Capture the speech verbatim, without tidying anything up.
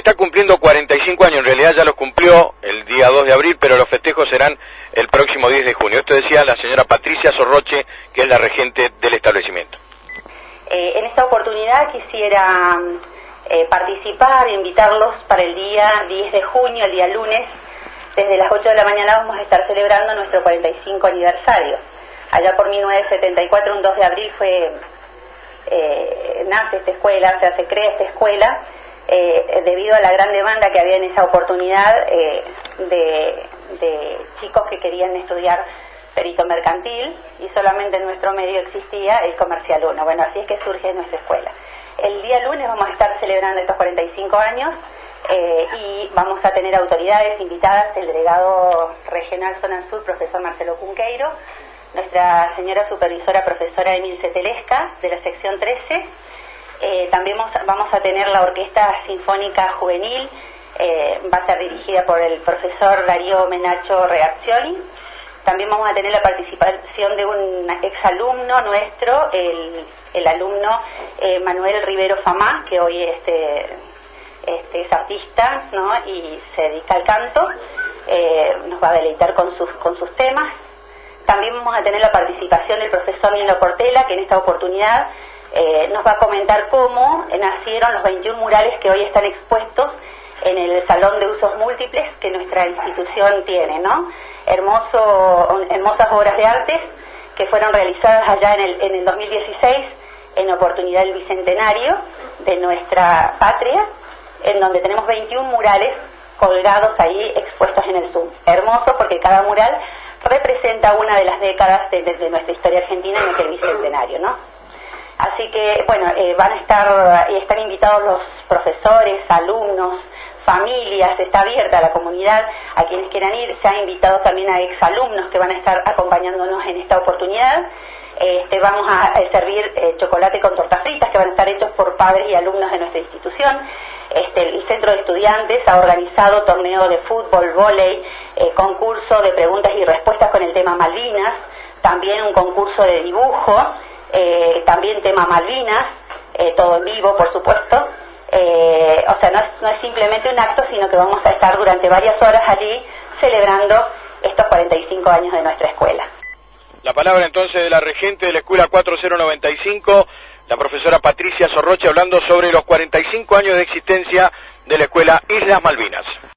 está cumpliendo cuarenta y cinco años, en realidad ya los cumplió el día dos de abril, pero los festejos serán el próximo diez de junio. Esto decía la señora Patricia Sorroche, que es la regente del establecimiento. Eh, en esta oportunidad quisiera eh, participar e invitarlos para el día diez de junio, el día lunes, desde las ocho de la mañana vamos a estar celebrando nuestro cuarenta y cinco aniversario. Allá por mil novecientos setenta y cuatro, un dos de abril, fue eh, nace esta escuela, o sea, se crea esta escuela, eh, debido a la gran demanda que había en esa oportunidad eh, de, de chicos que querían estudiar perito mercantil, y solamente en nuestro medio existía el comercial uno. Bueno, así es que surge nuestra escuela. El día lunes vamos a estar celebrando estos cuarenta y cinco años eh, y vamos a tener autoridades invitadas, el delegado regional Zona Sur, profesor Marcelo Cunqueiro, nuestra señora supervisora, profesora Emilce Telesca, de la sección trece. Eh, también vamos, vamos a tener la Orquesta Sinfónica Juvenil, eh, va a ser dirigida por el profesor Darío Menacho Reaccioli. También vamos a tener la participación de un exalumno nuestro, el, el alumno eh, Manuel Rivero Famá, que hoy este, este, es artista, ¿no?, y se dedica al canto. Eh, nos va a deleitar con sus, con sus temas. También vamos a tener la participación del profesor Nilo Portela, que en esta oportunidad eh, nos va a comentar cómo nacieron los veintiún murales que hoy están expuestos en el Salón de Usos Múltiples que nuestra institución tiene, ¿no? Hermoso, hermosas obras de arte que fueron realizadas allá en el, en el dos mil dieciséis, en oportunidad del Bicentenario de nuestra patria, en donde tenemos veintiún murales colgados ahí, expuestos en el Zoom. Hermoso, porque cada mural representa una de las décadas de, de, de nuestra historia argentina en aquel Bicentenario, ¿no? Así que, bueno, eh, van a estar, y están invitados los profesores, alumnos, familias, está abierta a la comunidad, a quienes quieran ir. Se ha invitado también a exalumnos que van a estar acompañándonos en esta oportunidad. Este, vamos a, a servir eh, chocolate con tortas fritas que van a estar hechos por padres y alumnos de nuestra institución. Este, el Centro de Estudiantes ha organizado torneo de fútbol, vóley, eh, concurso de preguntas y respuestas con el tema Malvinas, también un concurso de dibujo, eh, también tema Malvinas, eh, todo en vivo, por supuesto. Eh, o sea, no es, no es simplemente un acto, sino que vamos a estar durante varias horas allí celebrando estos cuarenta y cinco años de nuestra escuela. La palabra entonces de la regente de la escuela cuatro cero noventa y cinco, la profesora Patricia Sorroche, hablando sobre los cuarenta y cinco años de existencia de la escuela Islas Malvinas.